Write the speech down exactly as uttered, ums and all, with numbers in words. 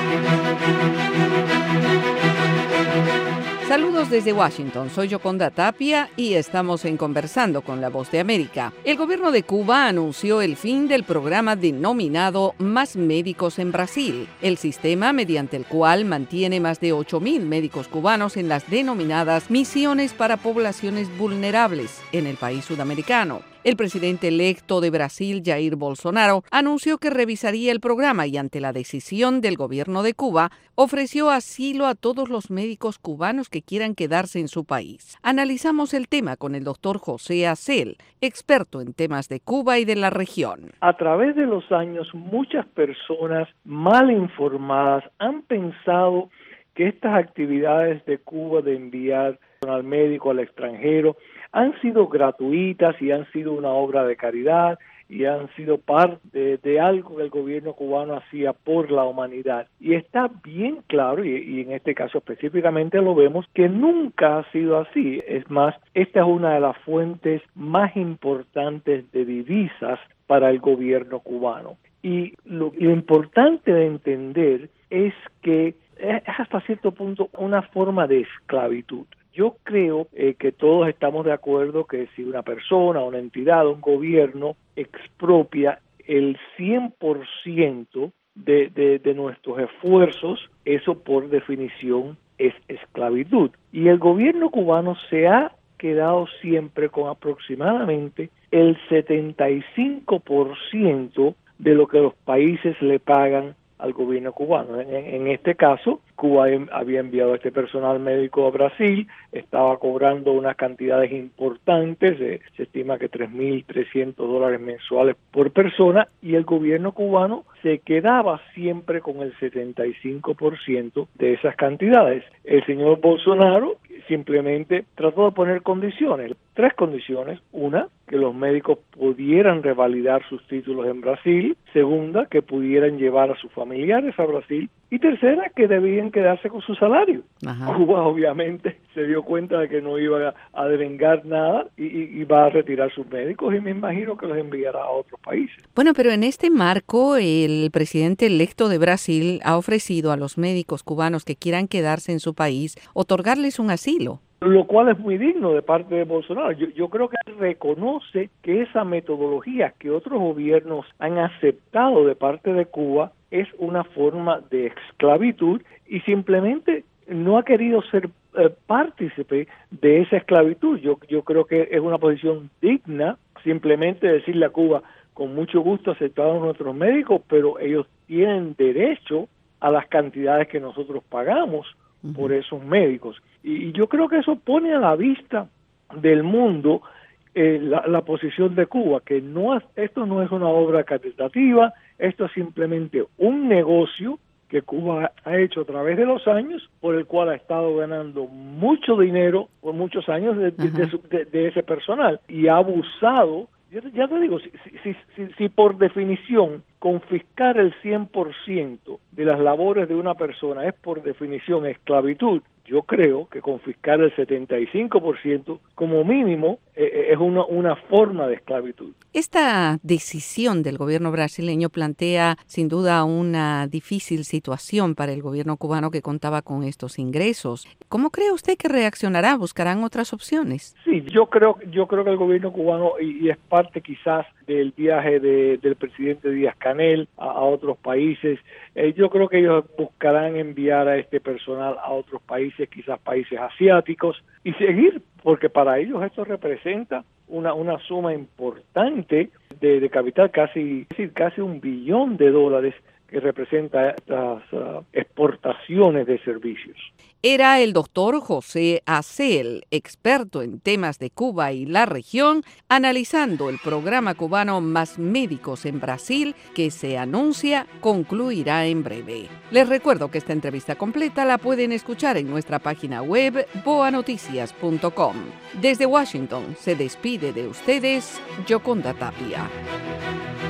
Saludos desde Washington, soy Yoconda Tapia y estamos en Conversando con la Voz de América. El gobierno de Cuba anunció el fin del programa denominado Más Médicos en Brasil, el sistema mediante el cual mantiene más de ocho mil médicos cubanos en las denominadas misiones para poblaciones vulnerables en el país sudamericano. El presidente electo de Brasil, Jair Bolsonaro, anunció que revisaría el programa y ante la decisión del gobierno de Cuba, ofreció asilo a todos los médicos cubanos que quieran quedarse en su país. Analizamos el tema con el doctor José Acel, experto en temas de Cuba y de la región. A través de los años, muchas personas mal informadas han pensado que estas actividades de Cuba de enviar al médico al extranjero han sido gratuitas y han sido una obra de caridad y han sido parte de, de algo que el gobierno cubano hacía por la humanidad. Y está bien claro, y, y en este caso específicamente lo vemos, que nunca ha sido así. Es más, esta es una de las fuentes más importantes de divisas para el gobierno cubano. Y lo, lo importante de entender es que es hasta cierto punto una forma de esclavitud. Yo creo eh, que todos estamos de acuerdo que si una persona, una entidad, un gobierno expropia el cien por ciento de, de, de nuestros esfuerzos, eso por definición es esclavitud. Y el gobierno cubano se ha quedado siempre con aproximadamente el setenta y cinco por ciento de lo que los países le pagan al gobierno cubano. En, en este caso, Cuba en, había enviado a este personal médico a Brasil, estaba cobrando unas cantidades importantes, eh, se estima que tres mil trescientos dólares mensuales por persona, y el gobierno cubano se quedaba siempre con el setenta y cinco por ciento de esas cantidades. El señor Bolsonaro simplemente trató de poner condiciones, tres condiciones. Una, que los médicos pudieran revalidar sus títulos en Brasil. Segunda, que pudieran llevar a sus familiares a Brasil. Y tercera, que debían quedarse con su salario. Ajá. Cuba obviamente se dio cuenta de que no iba a devengar nada y, y, y va a retirar sus médicos y me imagino que los enviará a otros países. Bueno, pero en este marco el presidente electo de Brasil ha ofrecido a los médicos cubanos que quieran quedarse en su país otorgarles un asilo. Lo cual es muy digno de parte de Bolsonaro. Yo, yo creo que él reconoce que esa metodología que otros gobiernos han aceptado de parte de Cuba es una forma de esclavitud y simplemente no ha querido ser eh, partícipe de esa esclavitud. Yo, yo creo que es una posición digna simplemente decirle a Cuba, con mucho gusto aceptamos nuestros médicos, pero ellos tienen derecho a las cantidades que nosotros pagamos por esos médicos. Y yo creo que eso pone a la vista del mundo eh, la, la posición de Cuba, que no esto no es una obra caritativa, esto es simplemente un negocio que Cuba ha hecho a través de los años, por el cual ha estado ganando mucho dinero por muchos años de, de, de, su, de, de ese personal y ha abusado. Yo ya te digo, si, si, si, si por definición confiscar el cien por ciento de las labores de una persona es por definición esclavitud, yo creo que confiscar el setenta y cinco por ciento como mínimo eh, es una, una forma de esclavitud. Esta decisión del gobierno brasileño plantea sin duda una difícil situación para el gobierno cubano que contaba con estos ingresos. ¿Cómo cree usted que reaccionará? ¿Buscarán otras opciones? Sí, yo creo, yo creo que el gobierno cubano, y, y es parte quizás del viaje de, del presidente Díaz-Canel a, a otros países, eh, yo creo que ellos buscarán enviar a este personal a otros países, quizás países asiáticos, y seguir, porque para ellos esto representa una una suma importante de, de capital, casi casi un billón de dólares que representa las uh, exportaciones de servicios. Era el doctor José Acel, experto en temas de Cuba y la región, analizando el programa cubano Más Médicos en Brasil, que se anuncia concluirá en breve. Les recuerdo que esta entrevista completa la pueden escuchar en nuestra página web boa noticias punto com. Desde Washington se despide de ustedes Yoconda Tapia.